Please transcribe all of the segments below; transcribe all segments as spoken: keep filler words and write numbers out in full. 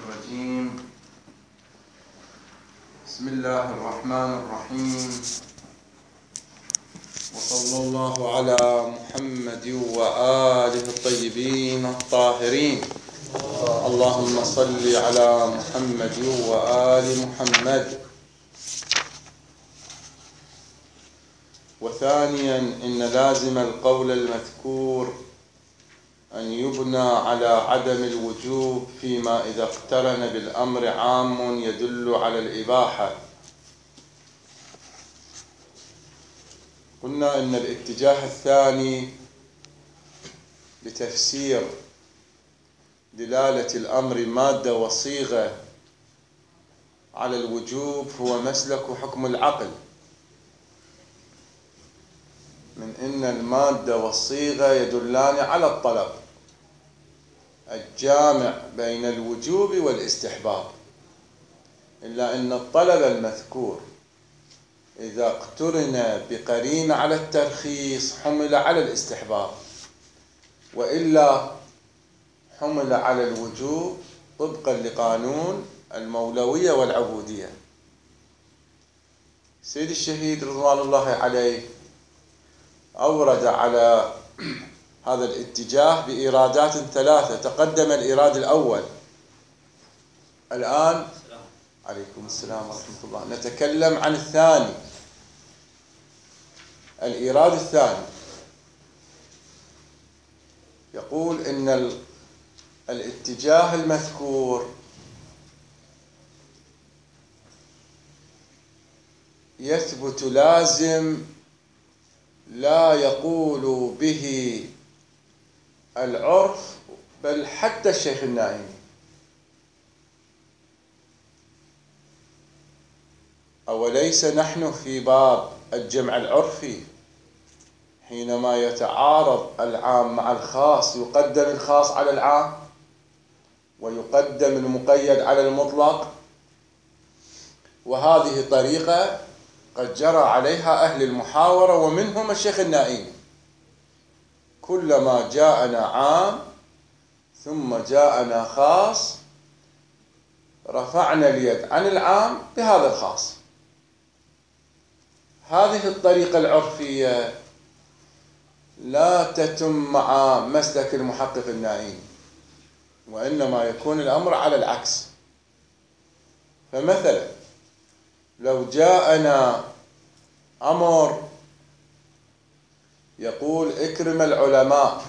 الرجيم. بسم الله الرحمن الرحيم، وصلى الله على محمد وآله الطيبين الطاهرين. اللهم صل على محمد وآل محمد. وثانيا، إن لازم القول المذكور أن يبنى على عدم الوجوب فيما إذا اقترن بالأمر عام يدل على الإباحة. قلنا إن الاتجاه الثاني لتفسير دلالة الأمر مادة وصيغة على الوجوب هو مسلك حكم العقل، من إن المادة والصيغة يدلان على الطلب الجامع بين الوجوب والاستحباب، إلا أن الطلب المذكور إذا اقترن بقرينة على الترخيص حمل على الاستحباب، وإلا حمل على الوجوب طبقا لقانون المولوية والعبودية. سيد الشهيد رضوان الله عليه أورد على هذا الاتجاه بإيرادات ثلاثة. تقدم الإيراد الأول، الآن عليكم السلام ورحمة الله نتكلم عن الثاني. الإيراد الثاني يقول إن الاتجاه المذكور يثبت لازم لا يقول به العرف بل حتى الشيخ النائمي. أوليس نحن في باب الجمع العرفي حينما يتعارض العام مع الخاص يقدم الخاص على العام ويقدم المقيد على المطلق، وهذه طريقة قد جرى عليها أهل المحاورة ومنهم الشيخ النائمي. كلما جاءنا عام ثم جاءنا خاص رفعنا اليد عن العام بهذا الخاص. هذه الطريقة العرفية لا تتم مع مسلك المحقق النائمي، وإنما يكون الأمر على العكس. فمثلا لو جاءنا أمر يقول اكرم العلماء،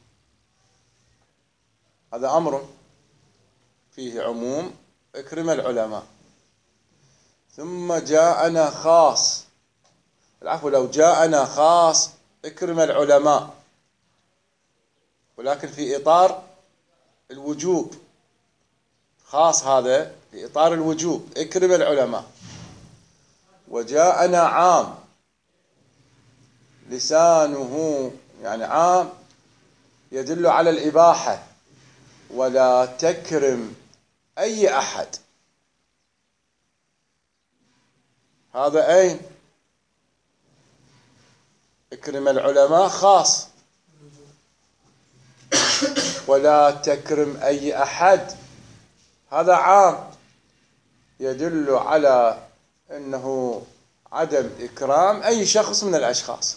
هذا أمر فيه عموم اكرم العلماء، ثم جاءنا خاص، العفو لو جاءنا خاص اكرم العلماء ولكن في إطار الوجوب، خاص هذا في إطار الوجوب اكرم العلماء، وجاءنا عام لسانه يعني عام يدل على الإباحة ولا تكرم أي أحد، هذا أين؟ اكرم العلماء خاص، ولا تكرم أي أحد هذا عام يدل على أنه عدم إكرام أي شخص من الأشخاص،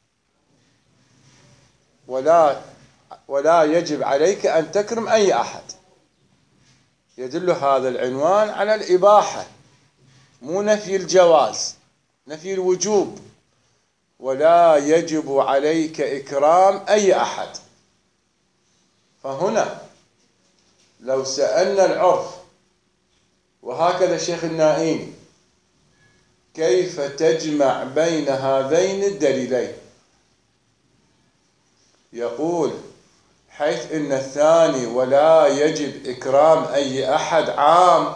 ولا ولا يجب عليك أن تكرم أي أحد. يدل هذا العنوان على الإباحة، مو نفي الجواز، نفي الوجوب. ولا يجب عليك إكرام أي أحد. فهنا لو سألنا العرف، وهكذا الشيخ النائمي، كيف تجمع بين هذين الدليلين؟ يقول حيث إن الثاني ولا يجب إكرام أي أحد عام،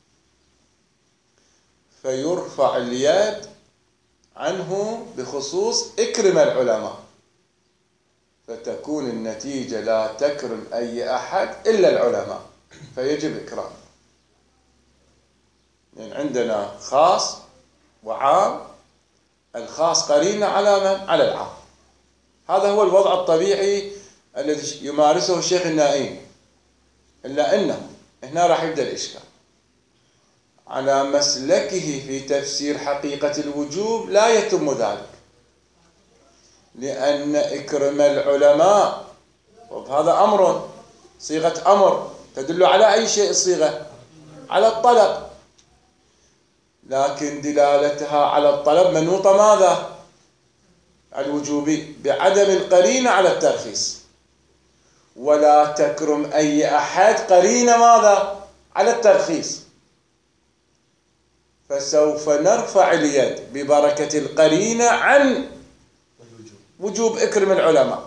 فيرفع اليد عنه بخصوص اكرم العلماء، فتكون النتيجة لا تكرم أي أحد إلا العلماء، فيجب إكرام. يعني عندنا خاص وعام، الخاص قرينة على من؟ على العام. هذا هو الوضع الطبيعي الذي يمارسه الشيخ النائمي، إلا أنه هنا راح يبدأ الإشكال. على مسلكه في تفسير حقيقة الوجوب لا يتم ذلك، لأن إكرم العلماء، وهذا أمر، صيغة أمر تدل على أي شيء الصيغة؟ على الطلب، لكن دلالتها على الطلب منوطة ماذا؟ الوجوبي بعدم القرينة على الترخيص. ولا تكرم أي أحد قرينة ماذا؟ على الترخيص. فسوف نرفع اليد ببركة القرينة عن وجوب إكرم العلماء،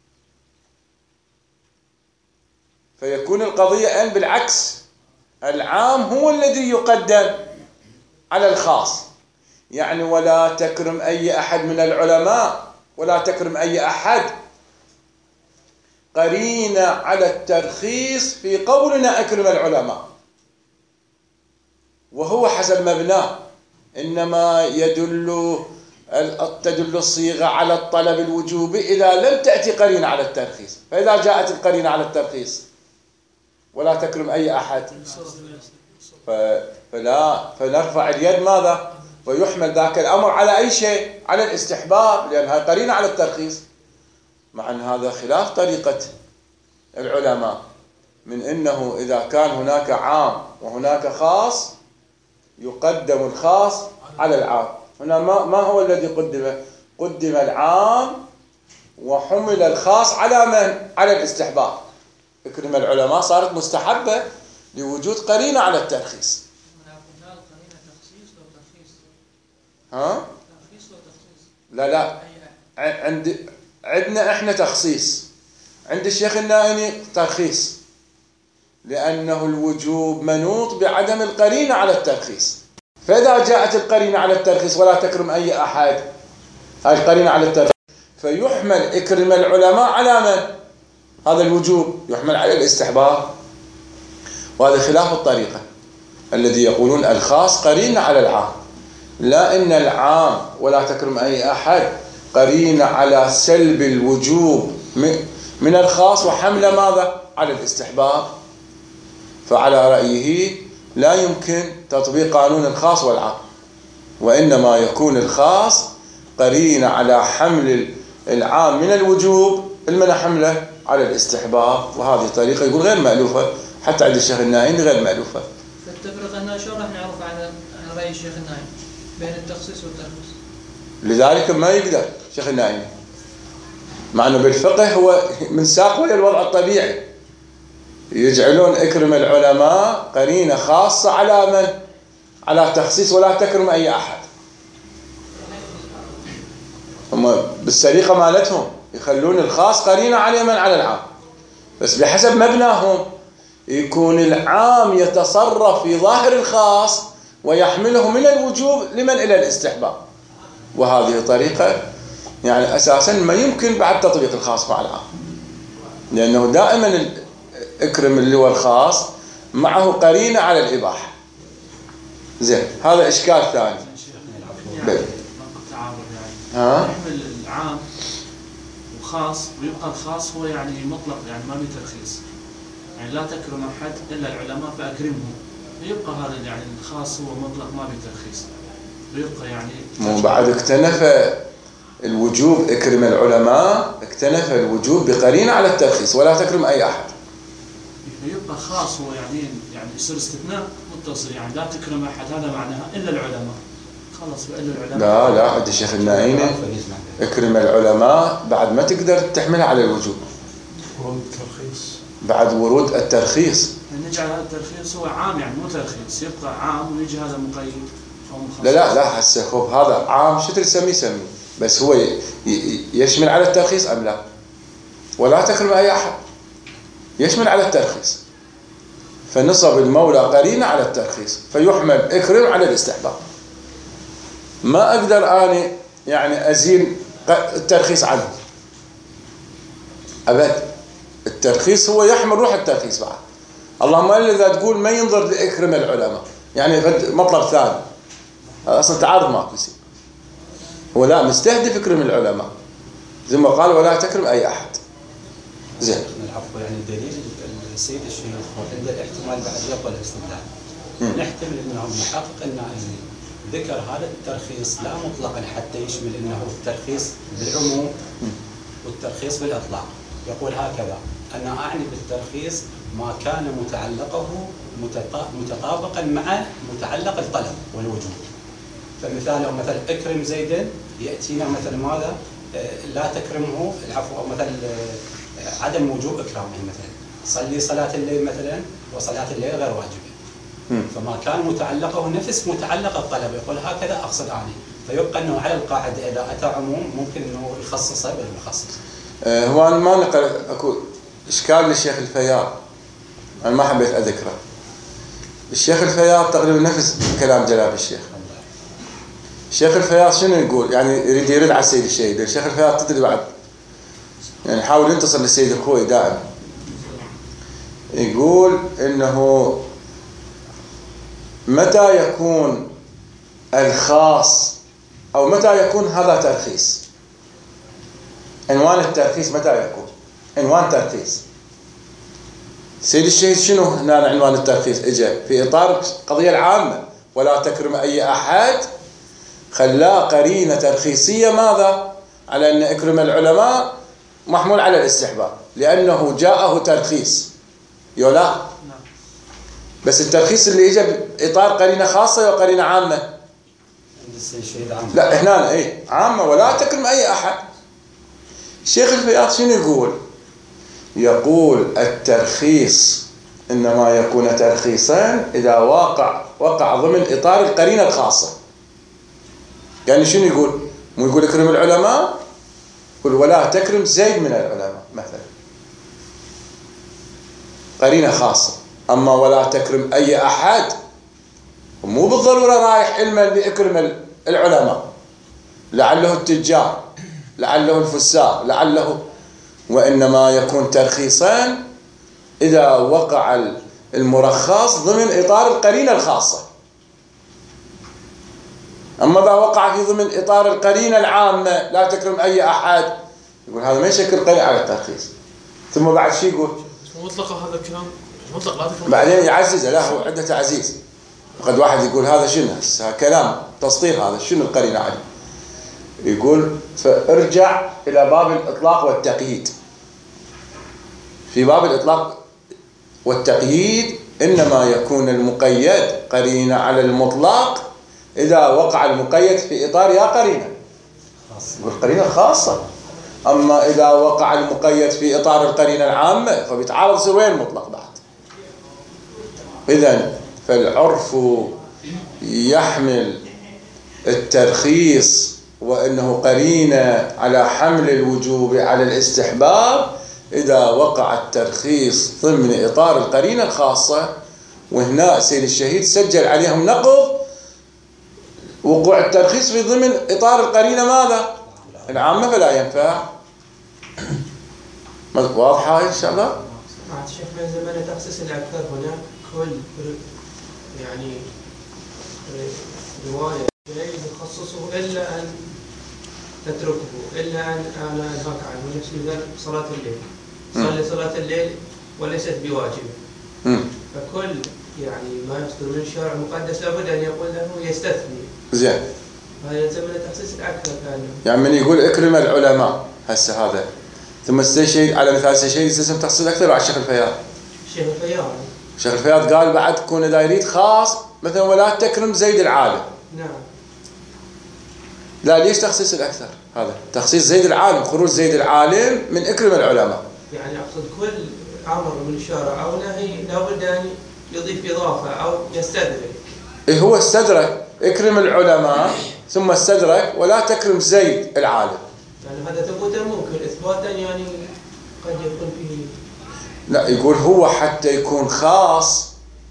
فيكون القضية أن بالعكس، العام هو الذي يقدم على الخاص. يعني ولا تكرم أي أحد من العلماء، ولا تكرم أي أحد قرينة على الترخيص في قولنا أكرم العلماء، وهو حسب مبناه. إنما يدل تدل الصيغة على الطلب الوجوبي إذا لم تأتي قرينة على الترخيص. فإذا جاءت القرينة على الترخيص ولا تكرم أي أحد، فلا فنرفع اليد ماذا؟ ويحمل ذاك الأمر على أي شيء؟ على الاستحباب، لأنها قرينة على الترخيص. مع أن هذا خلاف طريقة العلماء، من أنه إذا كان هناك عام وهناك خاص يقدم الخاص على العام. هنا ما, ما هو الذي قدم؟ قدم العام وحمل الخاص على من؟ على الاستحباب. إكرم العلماء صارت مستحبة لوجود قرينة على الترخيص. ها؟ لا لا، عند عندنا احنا تخصيص، عند الشيخ النائني ترخيص، لأنه الوجوب منوط بعدم القرينة على الترخيص. فإذا جاءت القرينة على الترخيص ولا تكرم أي أحد، هذه القرينة على الترخيص، فيحمل إكرم العلماء على من؟ هذا الوجوب يحمل على الاستحباب. وهذا خلاف الطريقة الذي يقولون الخاص قرينة على العام. لا، إن العام ولا تكرم أي أحد قرينة على سلب الوجوب من الخاص وحمل ماذا؟ على الاستحباب. فعلى رأيه لا يمكن تطبيق قانون الخاص والعام، وإنما يكون الخاص قرينة على حمل العام من الوجوب المنع حمله على الاستحباب. وهذه طريقة يقول غير مألوفة، حتى عند الشيخ النائني غير مألوفة. فالتفرقة هنا شو راح نعرف على رأي الشيخ النائني بين التخصيص والترخيص؟ لذلك ما يقدر الشيخ النائني، مع أنه بالفقه هو من ساق ويا الوضع الطبيعي، يجعلون إكرم العلماء قرينة خاصة على من؟ على تخصيص ولا تكرم أي أحد. هم بالسريقة مالتهم يخلون الخاص قرينة على من؟ على العام، بس بحسب مبناهم يكون العام يتصرف في ظاهر الخاص ويحمله من الوجوب لمن؟ إلى الاستحباب. وهذه طريقة يعني أساسا ما يمكن بعد تطبيق الخاص مع العام، لأنه دائما إكرم اللي هو الخاص معه قرينة على الإباحة. زين، هذا إشكال ثاني. يعني ها؟ يحمل العام وخاص ويبقى الخاص هو يعني مطلق، يعني ما بترخيص، يعني لا تكرم أحد إلا العلماء فأكرمهم، ويبقى هذا يعني الخاص هو مطلق ما بترخيص، ويبقى يعني مو بعد اكتنف الوجوب إكرم العلماء، اكتنف الوجوب بقرينة على الترخيص ولا تكرم أي أحد، يبقى خاص هو يعني يعني يصير استثناء متصل، يعني لا تكرم أحد هذا معناها إلا العلماء، خلص إلا العلماء. لا لا، عند الشيخ النائني اكرم العلماء بعد ما تقدر تحملها على الوجوب، ورود الترخيص، بعد ورود الترخيص. يعني نجعل هذا الترخيص هو عام، يعني مو ترخيص، يبقى عام ويجي هذا مقيد أو مخصص. لا لا لا، هسه خب هذا عام شو تسميه سميه، بس هو يشمل على الترخيص أم لا؟ ولا تكرم أي أحد يشمل على الترخيص، فنصب المولى قرينة على الترخيص فيحمل اكرم على الاستحباب. ما أقدر أنا يعني أزيل الترخيص عنه أبد، الترخيص هو يحمل روح الترخيص بعد. اللهم إلا إذا تقول ما ينظر لإكرم العلماء، يعني مطلب ثاني، أصلا تعارض ماكو يصير. هو لا مستهدف إكرم العلماء زي ما قال ولا تكرم أي أحد. زين. العفو، يعني الدليل سيد الشيخ عند الاحتمال بعد يقبل الاستدلال. نحتمل انه محقق انه ذكر هذا الترخيص لا مطلقا حتى يشمل انه الترخيص بالعموم والترخيص بالاطلاق. يقول هكذا: انا اعني بالترخيص ما كان متعلقه متطابقا مع متعلق الطلب والوجوب. فمثاله مثلا اكرم زيدا ياتينا مثلا ماذا؟ لا تكرمه العفو، او مثلا عدم وجوب اكرامه، مثلا صلي صلاه الليل مثلا وصلاه الليل غير واجبه. فما كان متعلقه نفس متعلق الطلب، يقول هكذا اقصد اعني. فيبقى انه على القاعده اذا اتى عموم ممكن انه يخصصه بالمخصص. أه هو انا ما نقل اكو اشكال للشيخ الفياض، انا ما حبيت اذكره. الشيخ الفياض تقريبا نفس كلام جلال الشيخ. الشيخ الفياض شنو يقول؟ يعني يريد يرد على السيد الشهيد. الشيخ الفياض تدري بعد يعني يحاول ينتصر للسيد الخوي دائما. يقول انه متى يكون الخاص او متى يكون هذا ترخيص؟ عنوان الترخيص متى يكون؟ عنوان ترخيص. سيد الشهيد شنو هنا عنوان الترخيص؟ اجى في اطار القضيه العامه ولا تكرم اي احد، خلاه قرينه ترخيصيه ماذا؟ على ان اكرم العلماء محمول على الاستحباب لانه جاءه ترخيص. يولا بس الترخيص اللي اجى باطار قرينه خاصه وقرينه عامه. عند السيد الشهيد عامه. لا هنا اي عامه ولا تكرم اي احد. الشيخ الفياض شنو يقول؟ يقول الترخيص انما يكون ترخيصا اذا وقع وقع ضمن اطار القرينه الخاصه. يعني شنو يقول؟ مو يقول اكرم العلماء، يقول ولا تكرم زيد من العلماء مثلا، قرينه خاصه. اما ولا تكرم اي احد مو بالضروره رايح علما باكرم العلماء، لعله التجار، لعله الفساق، لعله، وانما يكون ترخيصا اذا وقع المرخص ضمن اطار القرينه الخاصه. اما اذا وقع في ضمن اطار القرينه العامه لا تكرم اي احد، يقول هذا ما يشكل قرينه على الترخيص. ثم بعد شو يقول؟ مطلق هذا الكلام مطلق لا تكرم. بعدين يعززه، لا هو عنده تعزيز. وقد واحد يقول هذا شنو؟ كلام تسطير، هذا شنو القرينه عليه؟ يقول فارجع الى باب الاطلاق والتقييد. في باب الاطلاق والتقييد انما يكون المقيد قرينه على المطلق اذا وقع المقيد في اطار يا قرينه والقرينه الخاصه. اما اذا وقع المقيد في اطار القرينه العامه فبيتعارض يصير وين المطلق بعد. اذا فالعرف يحمل الترخيص وانه قرينه على حمل الوجوب على الاستحباب اذا وقع الترخيص ضمن اطار القرينه الخاصه. وهنا سيد الشهيد سجل عليهم نقض وقوع الترخيص في ضمن اطار القرينه ماذا؟ العامه، فلا ينفع. واضحه ان شاء الله؟ مع الشيخ من زمن تخصيص الاكثر هناك كل يعني روايه لا يخصصه الا ان تتركه، الا ان انا انهاك عنه. نفس مثال صلاه الليل، صلي صلاه الليل وليست بواجبه. فكل يعني ما يصدر من الشرع المقدس لابد ان يقول له يستثني. زين. هذا يلزم تخصيص الاكثر كان. يعني من يقول اكرم العلماء هسه هذا، ثم الشيء على مثال الشيء يستلزم تخصيص اكثر على الشيخ الفياض. الشيخ الفياض. الشيخ الفياض قال بعد تكون اذا يريد خاص مثلا ولا تكرم زيد العالم. نعم. لا ليش تخصيص الاكثر؟ هذا تخصيص زيد العالم، خروج زيد العالم من اكرم العلماء. يعني اقصد كل امر من الشرع او نهي لابد ان يضيف اضافه او يستدرك. إيه هو استدرك اكرم العلماء ثم استدرك ولا تكرم زيد العالم. يعني هذا ثبوتا ممكن، اثباتا يعني قد يكون فيه. لا يقول هو حتى يكون خاص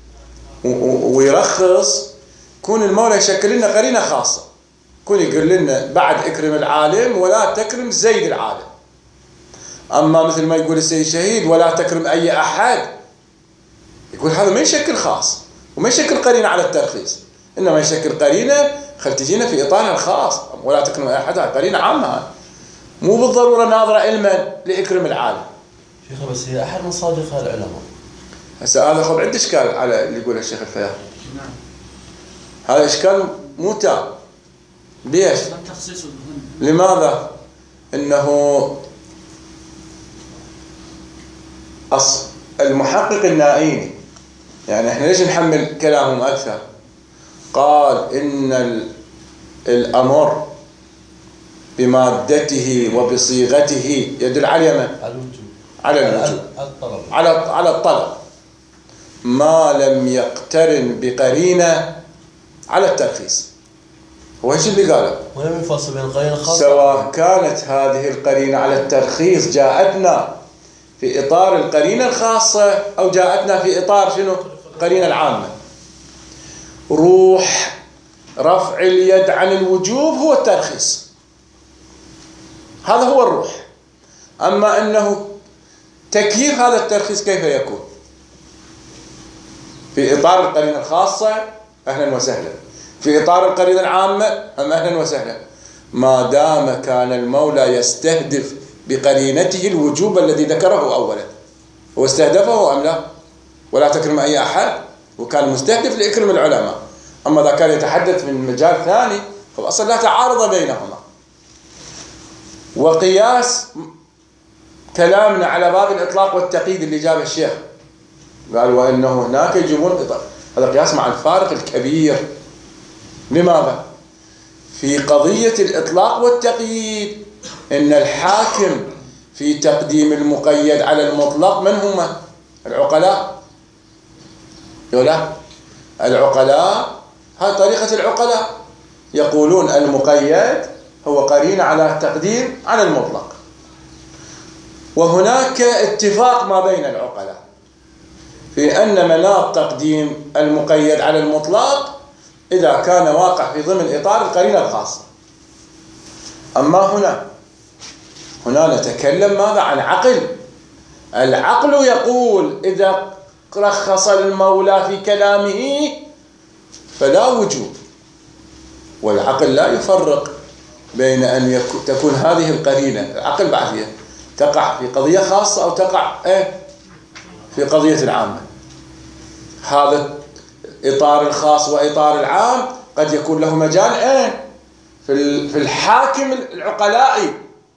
ويرخص يكون المولى يشكل لنا قرينه خاصه، يكون يقول لنا بعد اكرم العالم ولا تكرم زيد العالم. اما مثل ما يقول السيد الشهيد ولا تكرم اي احد، يقول هذا ما يشكل خاص وما يشكل قرينه على الترخيص، انما يشكل قرينه خل تجينا في اطارها الخاص. ولا تكرم اي احد قرينه عامه، مو بالضروره ناظره علما لاكرم العالم. شيخ بس هي احد مصادق العلماء هسه هذا خب عنده إشكال على اللي يقوله الشيخ الفياض. نعم. هذا إشكال مو تام. ليش؟ التخصيص مهم. لماذا؟ إنه أص المحقق النائيني، يعني إحنا ليش نحمل كلامهم أكثر؟ قال إن الأمر بمادته وبصيغته يدل على من؟ على الوجوب. على الوجوب. على الطلب. على على الطلب. ما لم يقترن بقرينة على الترخيص. هو ايش اللي قاله؟ ولم يفصل بين القرينة الخاصة. سواء كانت هذه القرينة على الترخيص جاءتنا في إطار القرينة الخاصة أو جاءتنا في إطار شنو؟ القرينة العامة. روح رفع اليد عن الوجوب هو الترخيص. هذا هو الروح. أما أنه تكييف هذا الترخيص كيف يكون؟ في إطار القرينة الخاصة أهلا وسهلا، في إطار القرينة العامة أم أهلا وسهلا، ما دام كان المولى يستهدف بقرينته الوجوب الذي ذكره أولا. هو استهدفه أم لا؟ ولا تكرم أي أحد، وكان مستهدف لإكرام العلماء. أما إذا كان يتحدث من مجال ثاني فأصلا لا تعارض بينهما. وقياس كلامنا على باب الإطلاق والتقييد اللي جابه الشيخ، قال وإنه هناك يجيبون إطلاق، هذا قياس مع الفارق الكبير. لماذا؟ في قضية الإطلاق والتقييد إن الحاكم في تقديم المقيد على المطلق من هم؟ العقلاء. يقول العقلاء، هذه طريقة العقلاء، يقولون المقيد هو قرين على التقدير على المطلق. وهناك اتفاق ما بين العقلاء في أن مناط تقديم المقيد على المطلق إذا كان واقع في ضمن إطار القرينة الخاصة. أما هنا هنا نتكلم ماذا؟ عن عقل. العقل يقول إذا رخص المولى في كلامه فلا وجوب، والعقل لا يفرق بين أن تكون هذه القرينة، العقل بعد تقع في قضية خاصة أو تقع إيه في قضية العامة. هذا إطار الخاص وإطار العام قد يكون له مجال إيه في الحاكم العقلائي.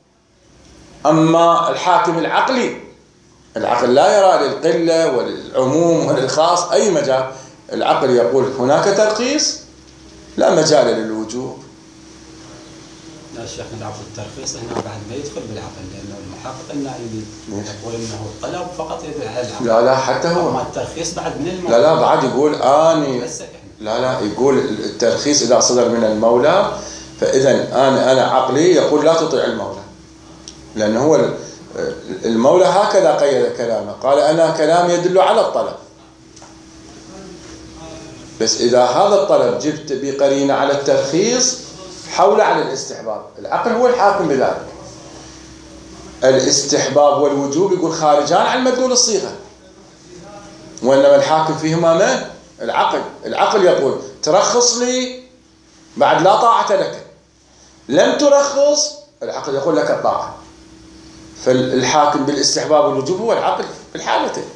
أما الحاكم العقلي، العقل لا يرى للقلة وللعموم وللخاص أي مجال. العقل يقول هناك ترخيص لا مجال للوجوب. لا شيخ نعرف الترخيص هنا بعد ما يدخل بالعقل، لأنه المحقق النائبي يقول إنه الطلب فقط يدل على العقل. لا لا حتى هو أما الترخيص بعد من المولى. لا لا بعد يقول آني لا لا يقول الترخيص إذا صدر من المولى فإذا أنا أنا عقلي يقول لا تطيع المولى، لأنه هو المولى هكذا قيد كلامه، قال أنا كلام يدل على الطلب. بس إذا هذا الطلب جبت بقرينة على الترخيص حول على الاستحباب، العقل هو الحاكم بذلك. الاستحباب والوجوب يقول خارجان عن مدلول الصيغة، وإنما الحاكم فيهما من؟ العقل. العقل يقول ترخص لي بعد لا طاعة لك، لم ترخص العقل يقول لك الطاعة. فالحاكم بالاستحباب والوجوب هو العقل في الحالتين.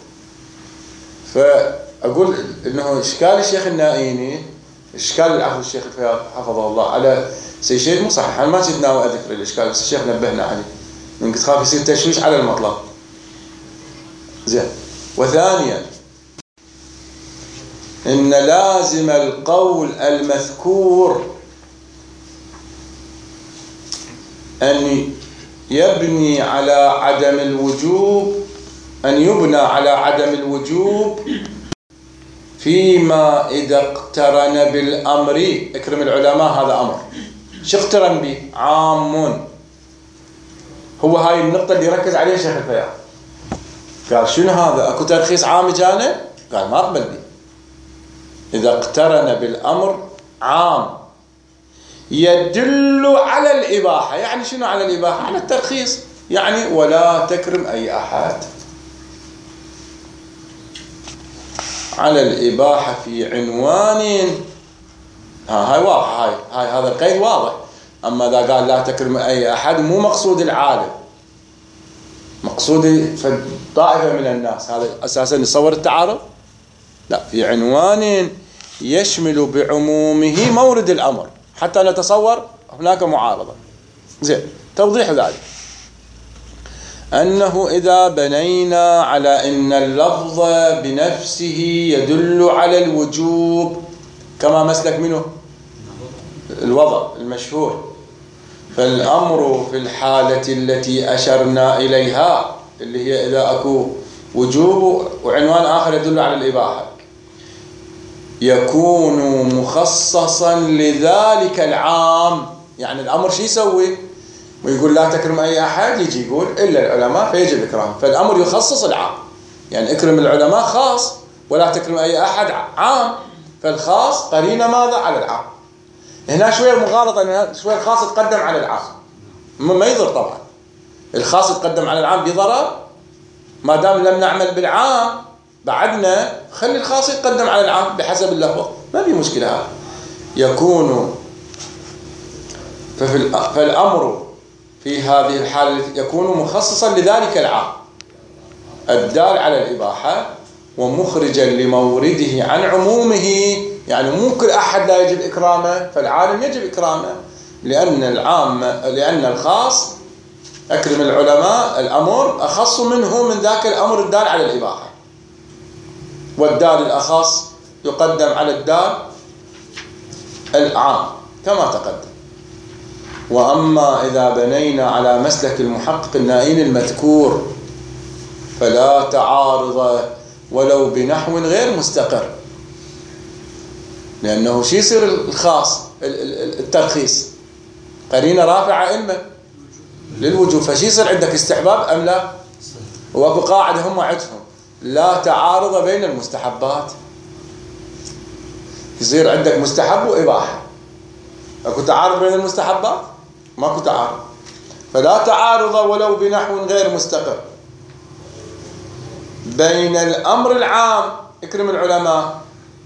فأقول إنه إشكال الشيخ النائيني، إشكال العفو الشيخ الفياض حفظه الله على سي شيء مو صحيح. أنا ما كنت ناوي أذكر الإشكال بس الشيخ نبهنا عليه، من كنت خاف يصير تشويش على المطلب. زين. وثانيا إن لازم القول المذكور أن يبني على عدم الوجوب، أن يبنى على عدم الوجوب فيما إذا اقترن بالأمر. اكرم العلماء هذا أمر، شو اقترن به؟ عام. هو هاي النقطة اللي ركز عليها شيخ الفياض. قال شنو هذا؟ أكو ترخيص عام جانا؟ قال ما أقبل به. إذا اقترن بالأمر عام يدل على الإباحة. يعني شنو على الإباحة؟ على الترخيص. يعني ولا تكرم أي أحد، على الإباحة في عنوان. ها هاي واضح، هاي هاي هذا القيد واضح. أما إذا قال لا تكرم أي أحد مو مقصود العالم، مقصودي طائفة من الناس، هذا أساسا يصور التعارض؟ لا، في عنوان يشمل بعمومه مورد الأمر حتى نتصور هناك معارضة. زين، توضيح ذلك أنه إذا بنينا على أن اللفظ بنفسه يدل على الوجوب كما مسلك منه الوضع المشهور، فالأمر في الحالة التي أشرنا إليها اللي هي إذا أكو وجوب وعنوان آخر يدل على الإباحة يكون مخصصا لذلك العام. يعني الأمر شو يسوي؟ ويقول لا تكرم أي أحد، يجي يقول إلا العلماء فيجب إكرام، فالأمر يخصص العام. يعني اكرم العلماء خاص، ولا تكرم أي أحد عام، فالخاص قرينة ماذا؟ على العام. هنا شوية المغالطة، شوية الخاص يتقدم على العام، ما يضر طبعا. الخاص يتقدم على العام بضرر؟ ما دام لم نعمل بالعام بعدنا، خلي الخاص يتقدم على العام بحسب اللفظ، ما في مشكلة. هذا يكون فالأمر في هذه الحالة يكون مخصصا لذلك العام الدال على الإباحة ومخرجا لمورده عن عمومه. يعني مو كل أحد لا يجب إكرامه، فالعالم يجب إكرامه، لأن العام لأن الخاص أكرم العلماء الأمر أخص منه من ذاك الأمر الدال على الإباحة، والدال الأخص يقدم على الدال العام كما تقدم. وأما إذا بنينا على مسلك المحقق النائين المذكور فلا تعارض ولو بنحو غير مستقر، لأنه شي يصير الخاص الترخيص قرينة رافعة إما للوجوب، فشي يصير عندك استحباب أم لا؟ وأكو قاعدة هم عندهم لا تعارض بين المستحبات، يصير عندك مستحب وإباحة، أكو تعارض بين المستحبات؟ ماكو تعارض، فلا تعارض ولو بنحو غير مستقر بين الأمر العام اكرم العلماء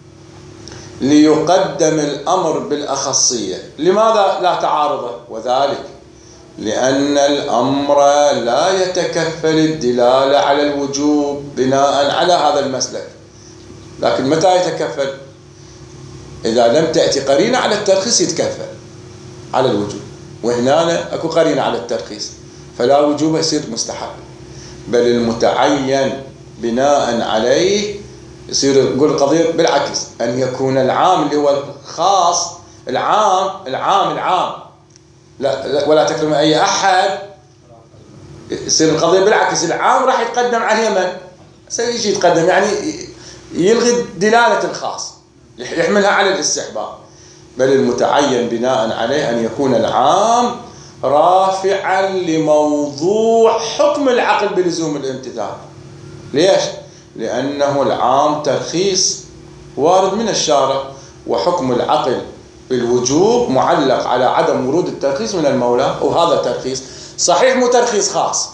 ليقدم الأمر بالأخصية. لماذا لا تعارض؟ وذلك لأن الأمر لا يتكفل الدلالة على الوجوب بناء على هذا المسلك، لكن متى يتكفل؟ إذا لم تأتي قرينة على الترخيص يتكفل على الوجوب، وهنا أكو قرينة على الترخيص فلا وجوب يصير مستحب، بل المتعين بناء عليه يصير نقول القضية بالعكس، أن يكون العام اللي هو الخاص العام العام العام لا, لا ولا تكرم أي أحد، يصير القضية بالعكس، العام راح يتقدم عليه من؟ سيجي يتقدم، يعني يلغي دلالة الخاص يحملها على الاستحباب، بل المتعين بناء عليه أن يكون العام رافعا لموضوع حكم العقل بلزوم الامتثال. ليش؟ لأنه العام ترخيص وارد من الشارع، وحكم العقل بالوجوب معلق على عدم ورود الترخيص من المولى، وهذا ترخيص صحيح مو ترخيص خاص،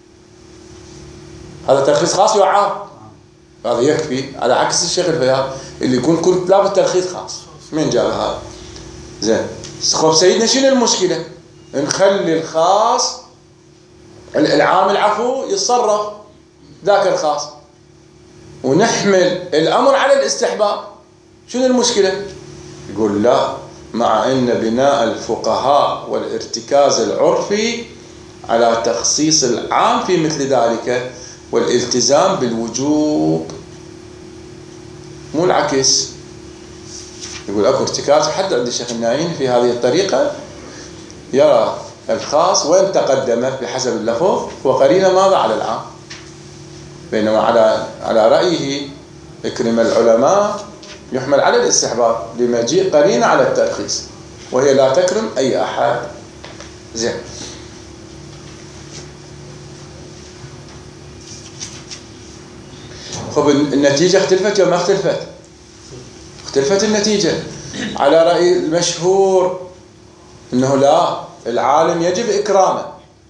هذا ترخيص خاص يعام، هذا يكفي، على عكس الشيخ الفياض اللي يكون كنت لابد ترخيص خاص. من جاب هذا؟ زين، خب سيدنا شنو المشكلة؟ نخلي الخاص العام العفو يتصرف ذاك الخاص، ونحمل الأمر على الاستحباب، شنو المشكلة؟ يقول لا، مع أن بناء الفقهاء والارتكاز العرفي على تخصيص العام في مثل ذلك والالتزام بالوجوب، مو العكس. يقول أكو ارتكاز حتى عند الشيخ النائين في هذه الطريقة، يرى الخاص وين تقدم بحسب اللفظ وقرينة ماذا على العام، بينما على على رأيه اكرم العلماء يحمل على الاستحباب لمجيء قرينة على الترخيص، وهي لا تكرم أي أحد. زين، خب النتيجة اختلفت ولا ما اختلفت؟ اختلفت النتيجة. على رأي المشهور أنه لا، العالم يجب إكرامه،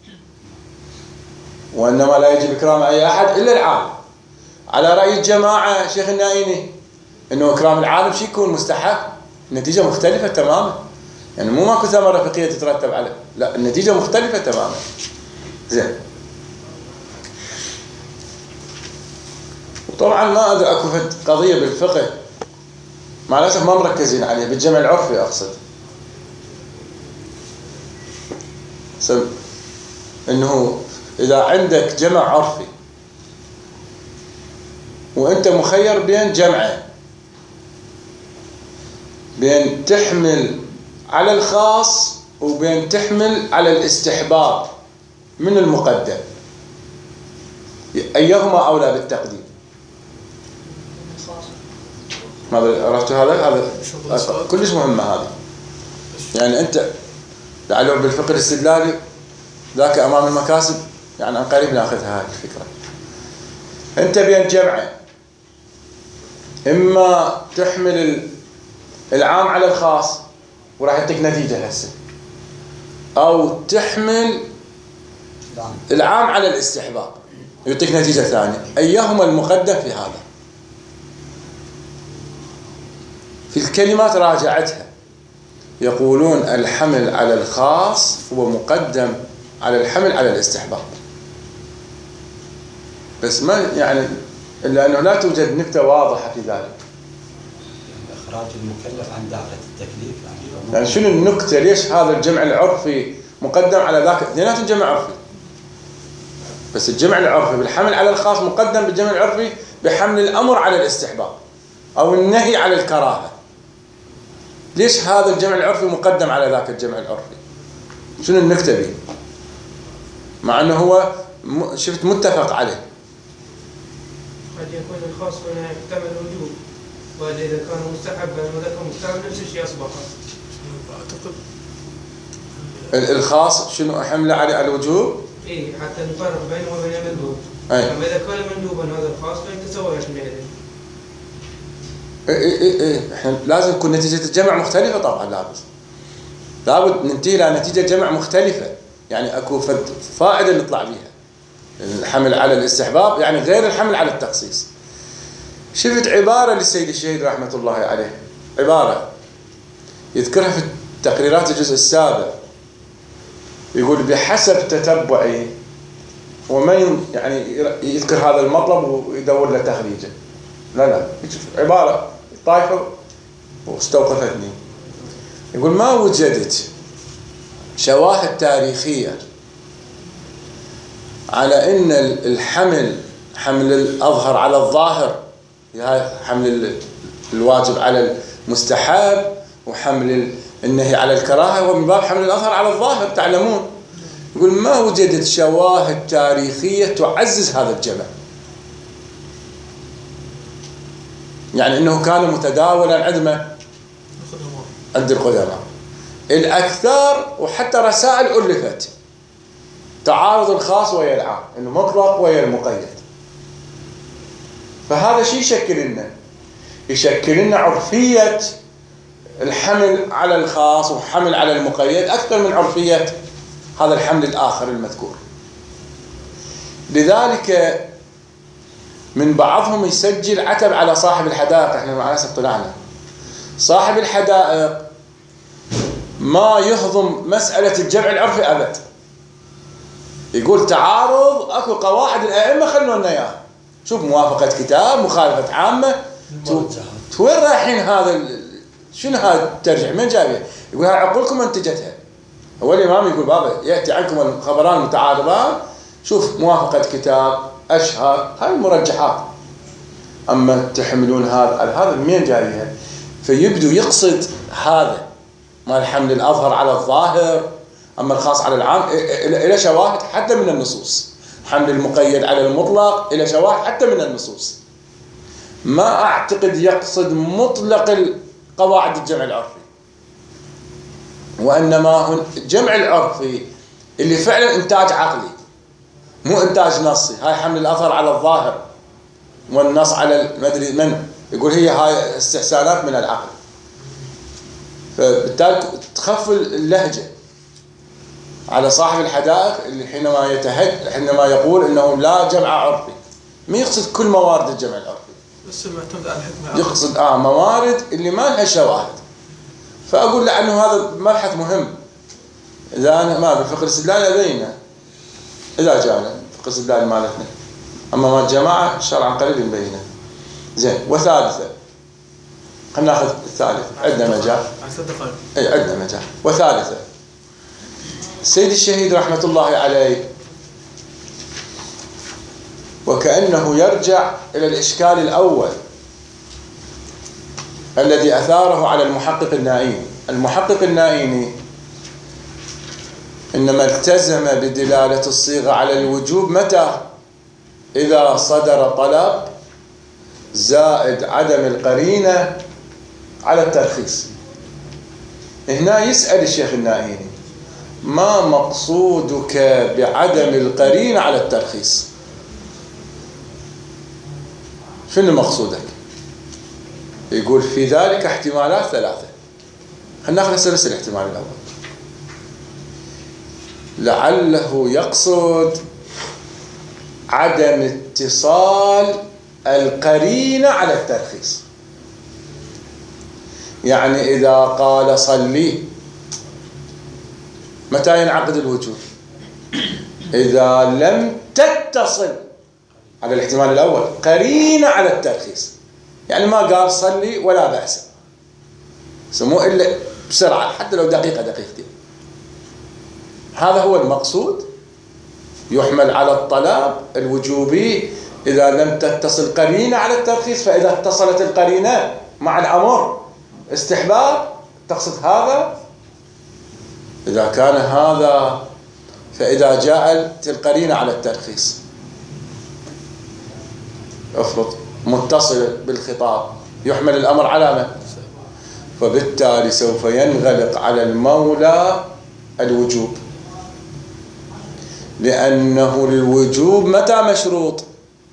وإنما لا يجب إكرام أي أحد إلا العالم. على رأي الجماعة شيخ النائيني أنه إكرام العالم شيء يكون مستحب. النتيجة مختلفة تماما، يعني مو ماكو ثمرة فقهية تترتب عليه، لا، النتيجة مختلفة تماما. زين، وطبعا ما ادري اكو قضيه بالفقه مع الاسف ما مركزين عليها، بالجمع العرفي اقصد. انه اذا عندك جمع عرفي وانت مخير بين جمعين، بين تحمل على الخاص وبين تحمل على الاستحباب من المقدم، ايهما اولى بالتقديم؟ ماذا عرفتوا هذا؟ هذا كلش مهمه هذه. يعني انت لعله بالفقه الاستدلالي ذاك امام المكاسب، يعني عن قريب ناخذها هاي الفكره. انت بين جمعين، اما تحمل العام على الخاص وراح يعطيك نتيجه هسه، او تحمل العام على الاستحباب يعطيك نتيجه ثانيه، ايهما المقدم في هذا؟ في الكلمات راجعتها يقولون الحمل على الخاص هو مقدم على الحمل على الاستحباب، بس ما يعني إلا أنه لا توجد نكتة واضحة في ذلك. إخراج المكلف عن دائرة التكليف يعني, يعني شنو النكتة؟ ليش هذا الجمع العرفي مقدم على ذاك؟ اثنيناتهم جمع عرفي، بس الجمع العرفي بالحمل على الخاص مقدم بالجمع العرفي بحمل الأمر على الاستحباب أو النهي على الكراهة. ليش هذا الجمع العرفي مقدم على ذاك الجمع العرفي؟ شنو النكتة به؟ مع أنه هو شفت متفق عليه. قد يكون الخاص هنا يحتمل الوجوب، وإذا كان مستحبا وذاك مستحب نفس الشيء أصبح. أعتقد الخاص شنو حمله على الوجوب؟ إيه حتى نفرق بينه وبين المندوب. أي. أما إذا كان مندوبا هذا الخاص فيتسوى حينئذ. إيه إيه إيه إيه إحنا لازم تكون نتيجة الجمع مختلفة طبعا، لابد لابد ننتهي إلى نتيجة جمع مختلفة، يعني أكو فائدة نطلع بيها. الحمل على الاستحباب يعني غير الحمل على التخصيص. شفت عبارة للسيد الشهيد رحمة الله عليه، عبارة يذكرها في تقريرات الجزء السابع، يقول بحسب تتبعي، ومن يعني يذكر هذا المطلب ويدور له تخريجه. لا لا عبارة طائفة واستوقفتني. يقول ما وجدت شواهد تاريخية على ان الحمل حمل الأظهر على الظاهر، حمل الواجب على المستحب وحمل النهي على الكراهة ومن باب حمل الأظهر على الظاهر تعلمون. يقول ما وجدت شواهد تاريخية تعزز هذا الجمع، يعني انه كان متداولا عندما عند القدماء الاكثر، وحتى رسائل الفت تعارض الخاص ويا العام، انه مطلق ويا المقيد. فهذا شيء يشكل لنا يشكل لنا عرفيه الحمل على الخاص وحمل على المقيد اكثر من عرفيه هذا الحمل الاخر المذكور. لذلك من بعضهم يسجل عتب على صاحب الحدائق. احنا مع الاسف طلعنا صاحب الحدائق ما يهضم مسألة الجمع العرفي أبد. يقول تعارض اكو قواعد الأئمة خلوا لنا اياها، شوف موافقة كتاب مخالفة عامة، وين رايحين هذا؟ شنو هذا الترجع؟ من جايبه؟ يقول هاي عقولكم انتجتها. هو الإمام يقول بابا يأتي عنكم الخبران المتعارضان، شوف موافقة كتاب أشهر، هاي المرجحات. أما تحملون هذا هذا منين جايها؟ فيبدو يقصد هذا ما الحمل الأظهر على الظاهر أما الخاص على العام، إلى شواهد حتى من النصوص. حمل المقيد على المطلق إلى شواهد حتى من النصوص. ما أعتقد يقصد مطلق قواعد الجمع العرفي، وإنما الجمع العرفي اللي فعلا إنتاج عقلي مو إنتاج نصي. هاي حمل الأثر على الظاهر والنص على المدري من، يقول هي هاي استحسانات من العقل. فبالتالي تخف اللهجة على صاحب الحدائق اللي حينما يتهد حينما يقول إنه لا جمع عرفي، ما يقصد كل موارد الجمع العرفي، بس المعتمد على الحكمة، يقصد آه موارد اللي ما لها شواهد. فأقول لأنه هذا مبحث مهم. إذا أنا ما بالفقه الاستدلالي لدينا إذا جاءنا فقه الاستدلالي مالتنا، أما ما الجماعة شرعا قريب بينه. زين. وثالثا خلينا ناخذ الثالث، عندنا مجال. اي عندنا مجال. وثالثا السيد الشهيد رحمة الله عليه وكأنه يرجع إلى الإشكال الأول الذي أثاره على المحقق النائيني. المحقق النائيني إنما التزم بدلالة الصيغة على الوجوب متى؟ إذا صدر طلب زائد عدم القرينة على الترخيص. هنا يسأل الشيخ النائيني: ما مقصودك بعدم القرينة على الترخيص؟ شنو مقصودك؟ يقول في ذلك احتمالات ثلاثة. خلينا ناخذ هسه بس الاحتمال الأول. لعله يقصد عدم اتصال القرينة على الترخيص. يعني إذا قال صلي متى ينعقد الوجوب؟ إذا لم تتصل على الاحتمال الأول قرينة على الترخيص. يعني ما قال صلي ولا بأس، سموه إلا بسرعة حتى لو دقيقة دقيقتين. هذا هو المقصود. يحمل على الطلب الوجوبي إذا لم تتصل قرينة على الترخيص. فإذا اتصلت القرينة مع الأمر استحباب تقصد هذا. إذا كان هذا فإذا جاءت القرينة على الترخيص افرض متصل بالخطاب يحمل الأمر على من؟ فبالتالي سوف ينغلق على المولى الوجوب، لأنه الوجوب متى مشروط؟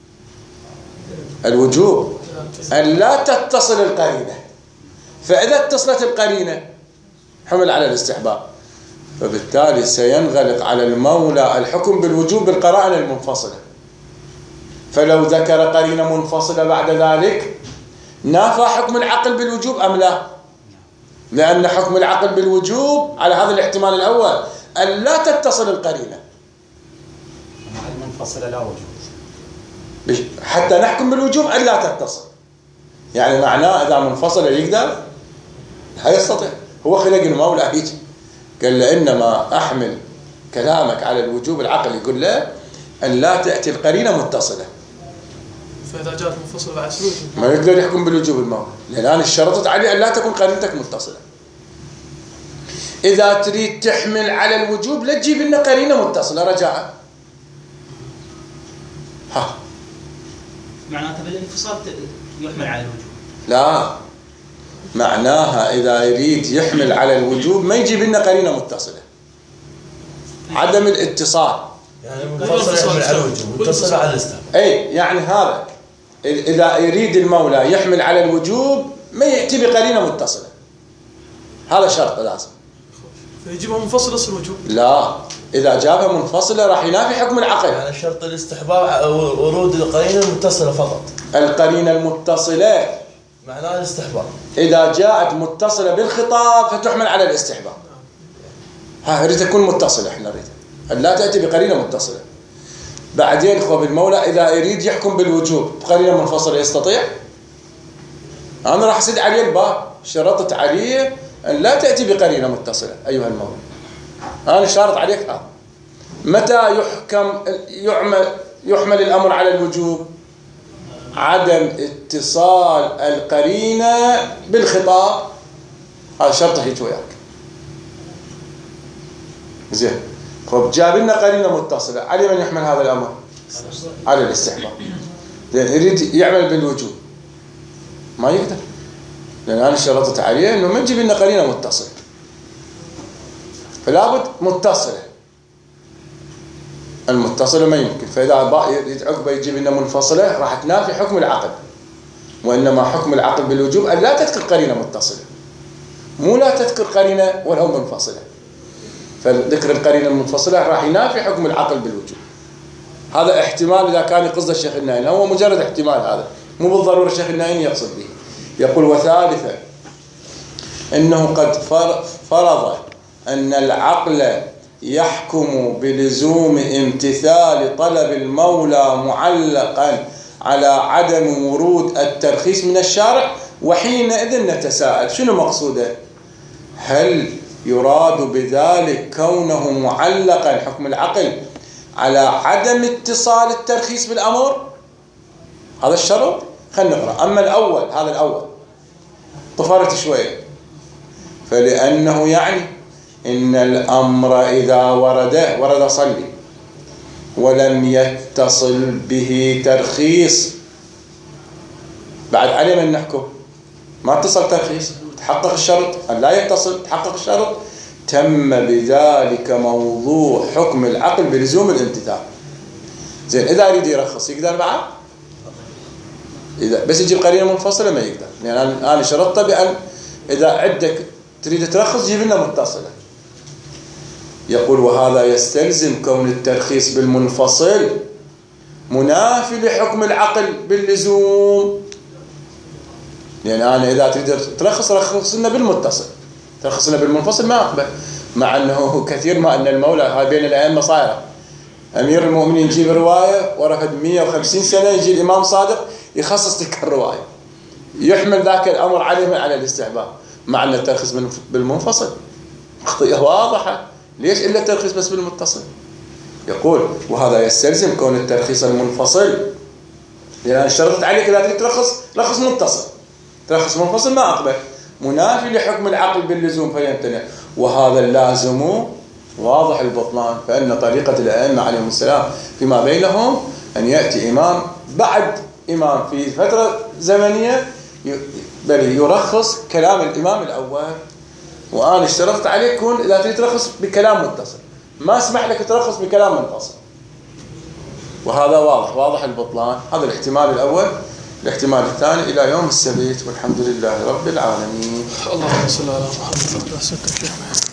الوجوب أن لا تتصل القرينة. فإذا اتصلت القرينة حمل على الاستحباب، فبالتالي سينغلق على المولى الحكم بالوجوب بالقرائن المنفصلة. فلو ذكر قرينة منفصلة بعد ذلك نافى حكم العقل بالوجوب أم لا؟ لأن حكم العقل بالوجوب على هذا الاحتمال الأول أن لا تتصل القرينة. مع المنفصلة لا وجوب، حتى نحكم بالوجوب أن لا تتصل. يعني معناه إذا منفصلة يقدر لا يستطيع. هو خلق المولى هيك قال له إنما أحمل كلامك على الوجوب. العقل يقول له أن لا تأتي القرينة متصلة. فإذا جاءت منفصلة بعد سلوك ما يقدر يحكم بالوجوب المولى، لأن أنا اشترطت عليه أن لا تكون قرينتك متصلة. إذا تريد تحمل على الوجوب لا تجيب لنا قرينة متصلة رجاء. ها معناته بالانفصال يحمل على الوجوب؟ لا، معناها إذا يريد يحمل على الوجوب ما يجيب لنا قرينة متصلة. عدم الاتصال يعني منفصل يحمل على الوجوب متصل على الاستحباب. أي يعني هذا إذا يريد المولى يحمل على الوجوب ما يأتي بقرينة متصلة. هذا شرط لازم. فيجيبها منفصلة يصير وجوب؟ لا، إذا جابها منفصلة راح ينافي حكم العقل. يعني شرط الاستحباب ورود القرينة المتصلة فقط. القرينة المتصلة معناها الاستحباب. إذا جاءت متصلة بالخطاب فتحمل على الاستحباب. ها نريد تكون متصلة، احنا نريد أن لا تأتي بقرينة متصلة. بعدين خو بالمولى إذا يريد يحكم بالوجوب بقرينة منفصلة يستطيع؟ أنا راح أسد عليه الباب، شرطت عليه أن لا تأتي بقرينة متصلة أيها المولى. أنا شارط عليك هذا. متى يحكم يعمل يحمل الأمر على الوجوب؟ عدم اتصال القرينة بالخطاب. هذا شرطه هيك وياك. زين. طب جاب لنا قرينة متصلة، على من يحمل هذا الأمر؟ على الاستحباب. لأن يريد يعمل بالوجوب ما يقدر، لأن أنا شرطت عليه إنه ما تجيب لنا قرينة متصلة. فلا بد متصلة. المتصلة ما يمكن. فإذا عقبة يجيب لنا منفصلة راح تنافي حكم العقل. وإنما حكم العقل بالوجوب أن لا تذكر قرينة متصلة، مو لا تذكر قرينة ولو منفصلة. فذكر القرينة المنفصلة راح ينافي حكم العقل بالوجوب. هذا احتمال إذا كان يقصد الشيخ النائيني، هو مجرد احتمال، هذا مو بالضرورة الشيخ النائيني يقصد به. يقول وثالثا إنه قد فرض أن العقل يحكم بلزوم امتثال طلب المولى معلقا على عدم ورود الترخيص من الشارع، وحينئذ نتساءل شنو مقصوده؟ هل يراد بذلك كونه معلقا حكم العقل على عدم اتصال الترخيص بالأمر؟ هذا الشرط. خلينا نقرأ. أما الأول، هذا الأول طفرت شوية، فلأنه يعني إن الأمر إذا ورد ورد صلي ولم يتصل به ترخيص، بعد علم أن نحكم ما اتصل ترخيص، تحقق الشرط أن لا يتصل، تحقق الشرط، تم بذلك موضوع حكم العقل بلزوم الامتثال. زين، إذا يريد يرخص يقدر معه؟ إذا بس يجيب قرينة منفصلة ما يقدر، لأن يعني أنا شرطت بأن إذا عندك تريد ترخص جيب لنا متصلة. يقول وهذا يستلزم كون الترخيص بالمنفصل منافي لحكم العقل باللزوم، لأن أنا إذا تريد ترخص رخص لنا بالمتصل، ترخص لنا بالمنفصل ما أقبل، مع أنه كثير ما أن المولى هاي بين الأئمة صايرة، أمير المؤمنين يجيب رواية ورفد مئة وخمسين سنة يجي الإمام صادق يخصص تلك الرواية، يحمل ذاك الأمر عليه على الاستحباب، مع أن الترخيص بالمنفصل خطيئة واضحة. ليش إلا الترخيص بس بالمتصل؟ يقول وهذا يستلزم كون الترخيص المنفصل، لأن أنا اشترطت عليك إذا تريد ترخص رخص متصل، ترخص منفصل ما أقبل، منافي لحكم العقل باللزوم فيمتنع، وهذا اللازم واضح البطلان. فإن طريقة الأئمة عليهم السلام فيما بينهم أن يأتي إمام بعد إمام في فترة زمنية بل يرخص كلام الإمام الأول، وأنا اشترطت عليك كون إذا تريد ترخص بكلام متصل، ما اسمح لك ترخص بكلام منفصل، وهذا واضح واضح البطلان. هذا الاحتمال الأول. الاحتمال الثاني إلى يوم السبت، والحمد لله رب العالمين. اللهم صل على محمد وعلى آله وصحبه.